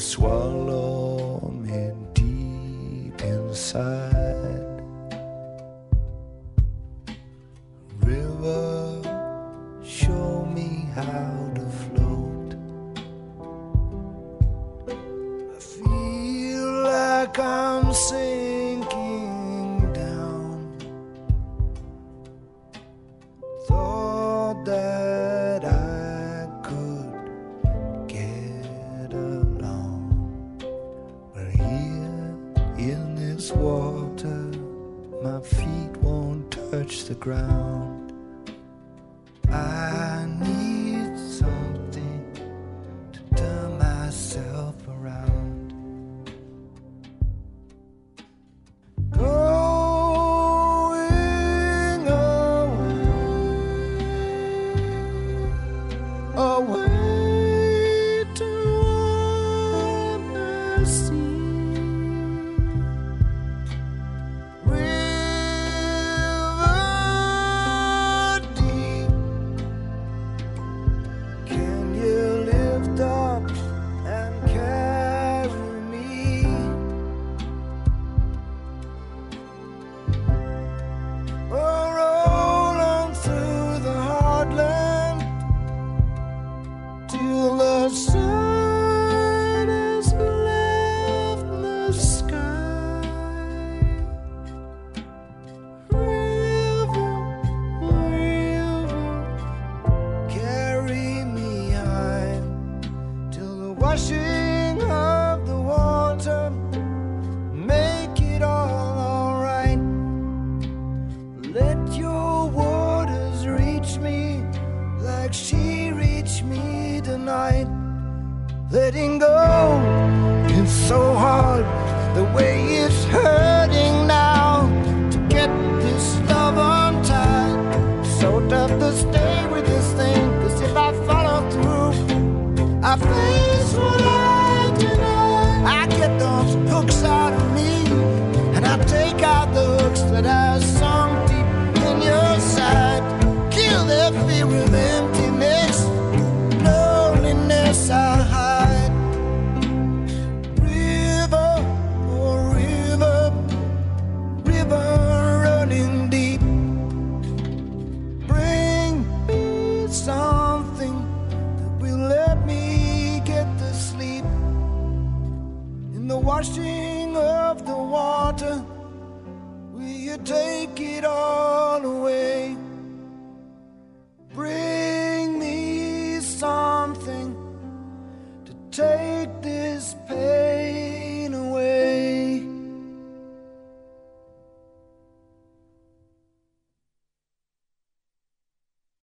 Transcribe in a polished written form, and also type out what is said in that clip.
swallow me deep inside. River, show me how to float. I feel like I'm sinking down. Thought that I could get along, but here in this water my feet won't touch the ground. I need something to turn myself around. Going away toward the sea. River deep, can you lift up and carry me? Or roll on through the heartland till the sun has left the sky. River, river, carry me high till the washing of the water make it all alright. Let your waters reach me like she reached me tonight. Letting go, it's so hard, the way it's hurting now. To get this love untied, so tough to stay with this thing. Cause if I follow through, I face what I deny. I get those hooks out of me, and I take out the hooks that I sunk deep in your side. Kill the fear of emptiness, loneliness I hide. River, oh river, river running deep, bring me something that will let me get to sleep. In the washing of the water, will you take it all away? Bring me something to take